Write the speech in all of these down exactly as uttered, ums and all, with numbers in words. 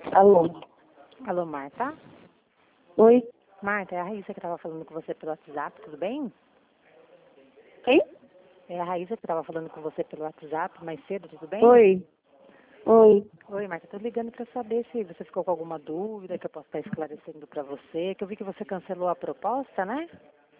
Alô? Alô, Marta? Oi? Marta, é a Raíssa que estava falando com você pelo WhatsApp, tudo bem? Quem? É a Raíssa que estava falando com você pelo WhatsApp mais cedo, tudo bem? Oi? Oi? Oi, Marta, estou ligando para saber se você ficou com alguma dúvida que eu posso estar esclarecendo para você, que eu vi que você cancelou a proposta, né?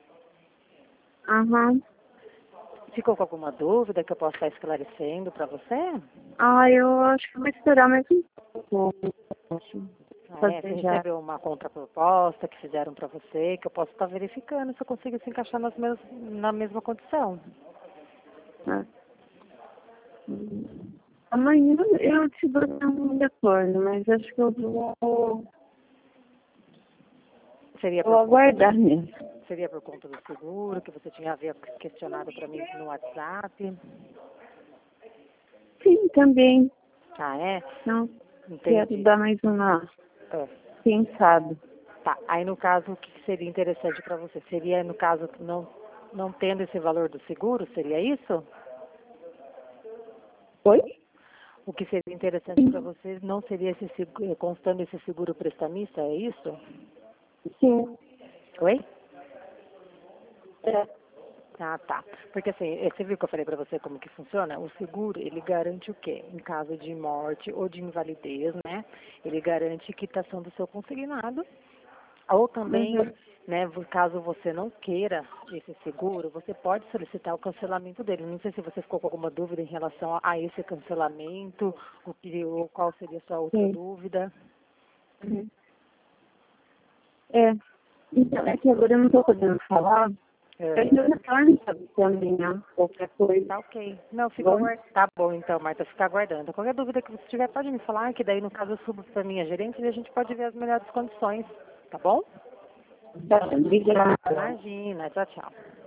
Aham. Ficou com alguma dúvida que eu posso estar esclarecendo para você? Ah, eu acho que vou esperar mais um pouco. Ah, é? Você Fazer já. recebeu uma contraproposta que fizeram para você, que eu posso estar verificando se eu consigo se encaixar nas mes na mesma condição. Tá. Hum. Amanhã eu te dou um retorno, mas acho que eu vou, Seria vou por aguardar mesmo. Seria por conta do seguro, que você tinha havia questionado para mim no WhatsApp. Sim, também. Ah, é? Não quero Entendi. dar mais uma É. pensada. Tá. Aí, no caso, o que seria interessante para você? Seria, no caso, não, não tendo esse valor do seguro? Seria isso? Oi? O que seria interessante para você não seria esse seguro, constando esse seguro prestamista? É isso? Sim. Oi? É. Ah, tá. Porque assim, eh, você viu que eu falei pra você como que funciona? O seguro, ele garante o quê? Em caso de morte ou de invalidez, né? Ele garante quitação do seu consignado. Ou também, Uhum. né, vo- caso você não queira esse seguro, você pode solicitar o cancelamento dele. Não sei se você ficou com alguma dúvida em relação a a esse cancelamento, o que, ou qual seria a sua outra Sim. dúvida. Uhum. É. Então, é que agora eu não estou podendo falar. Eu Aham. ainda retorno sabe, também, né? Qualquer coisa. Tá ok. Não, fica Bom? aguardando. Tá bom então, Marta, fica aguardando. Qualquer dúvida que você tiver, pode me falar, que daí no caso eu subo para minha gerente e a gente pode ver as melhores condições. Tá bom? Tá, obrigada. Imagina. Tchau, tchau.